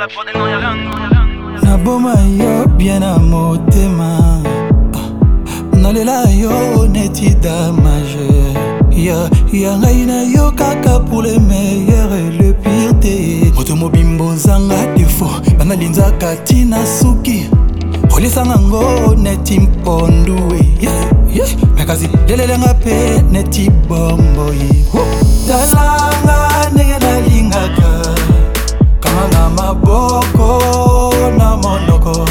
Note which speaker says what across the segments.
Speaker 1: Naboma yo bien à motema, nalela yo neti damage. Ya ngai na yo kaka pour le meilleur et le pire te. Moto mobimbo zanga défaut, bana linza katina suki. Olisa ngo neti mpondu mekazi lelele ngape neti bombo talanga nengela lingaka kama na maboko na monoko.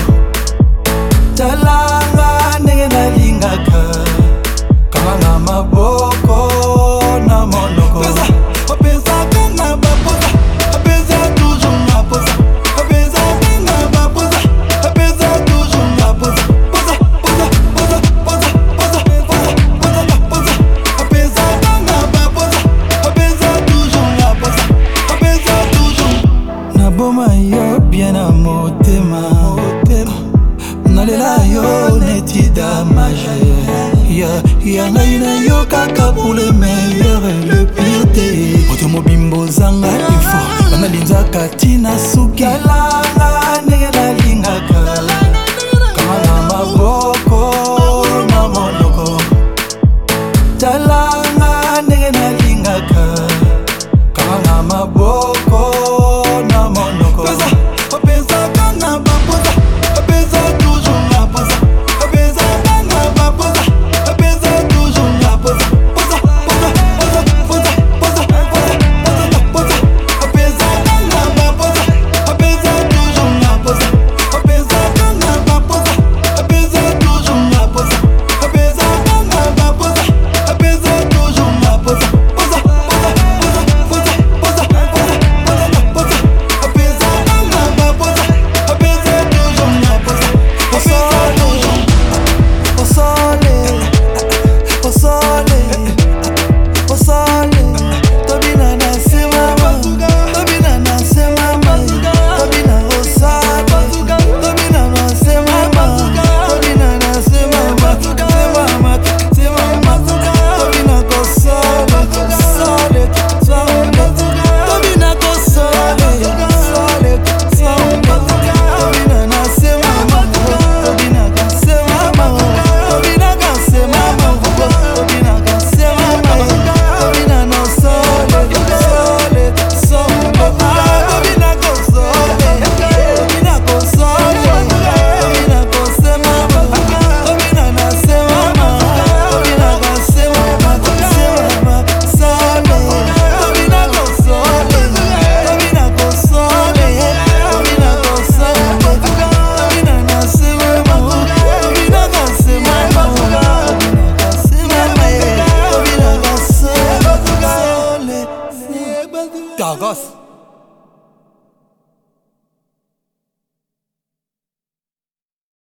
Speaker 1: Talanga nengela lingaka kama na maboko na monoko. Opeza kana bapoza, opeza toujours na poza. Opeza kana bapoza, opeza toujours na poza. Poza, poza, poza, poza, poza, poza, poza, poza. Opeza kana bapoza, opeza toujours na poza. Opeza toujours. Naboma yo bien à motema, nalela yo neti damage. Ya ngai na yo kaka pour le meilleur et le pire te. Moto mobimbo zanga défaut, bana linza katina suki. Talanga nengela lingaka kama na maboko na monoko. Talanga nengela lingaka kama na maboko na monoko. Opeza kana bapoza, opeza toujours na poza. Opeza kana bapoza, opeza toujours na poza. Poza, poza, poza, poza, poza, poza, poza. Opeza kana bapoza, opeza toujours na poza. Opeza kana bapoza, opeza toujours na poza. Opeza kana bapoza, opeza toujours na poza. Poza, poza, poza, poza, poza, poza, poza. Opeza kana bapoza, opeza toujours na poza. Opeza toujours. O sole, tobina na se mama, tobina na se mama, tobina o sole, tobina na se mama, tobina na se mama, se mama, tobina ko sole, tobina ko sole, tobina na se mama, tobina ka se mama, tobina ka se mama, tobina ka se mama, tobina no sole, tobina ko sole, tobina ko sole, tobina ko se mama, tobina na se mama, tobina ka se mama, sole, tobina ko sole, tobina ko sole, tobina ko sole, tobina na se mama, tobina ka se mama, tobina ka se mama, tobina ka sole. Dagos.